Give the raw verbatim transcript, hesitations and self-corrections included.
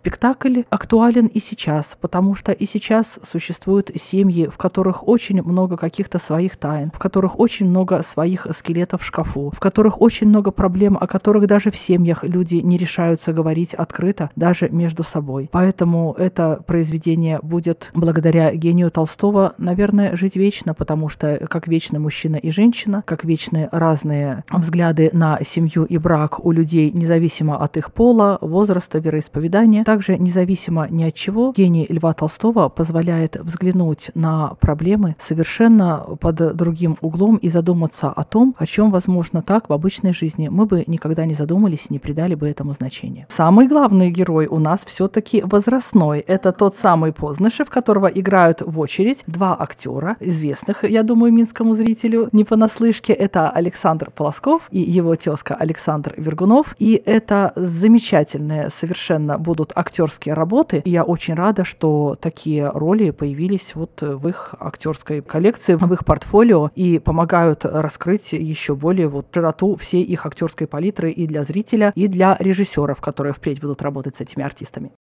спектакль актуален и сейчас, потому что и сейчас существуют семьи, в которых очень много каких-то своих тайн, в которых очень много своих скелетов в шкафу, в которых очень много проблем, о которых даже в семьях люди не решаются говорить открыто, даже между собой. Поэтому это произведение будет, благодаря гению Толстого, наверное, жить вечно, потому что как вечный мужчина и женщина, как вечные разные взгляды на семью и брак у людей, независимо от их пола, возраста, вероисповедания, также независимо ни от чего, гений Льва Толстого позволяет взглянуть на проблемы совершенно под другим углом и задуматься о том, о чем, возможно, так в обычной жизни мы бы никогда не задумались, не придали бы этому значения. Самый главный герой у нас все-таки возрастной. Это тот самый Познышев, которого играют в очередь два актера, известных, я думаю, минскому зрителю не понаслышке. Это Александр Полосков и его тезка Александр Вергунов. И это замечательные совершенно будут актерские работы. И я очень рада, что такие роли появились вот в их актерской коллекции, в их портфолио и помогают раскрыть еще более вот широту всей их актерской палитры и для зрителя, и для режиссеров, которые впредь будут работать с этими артистами.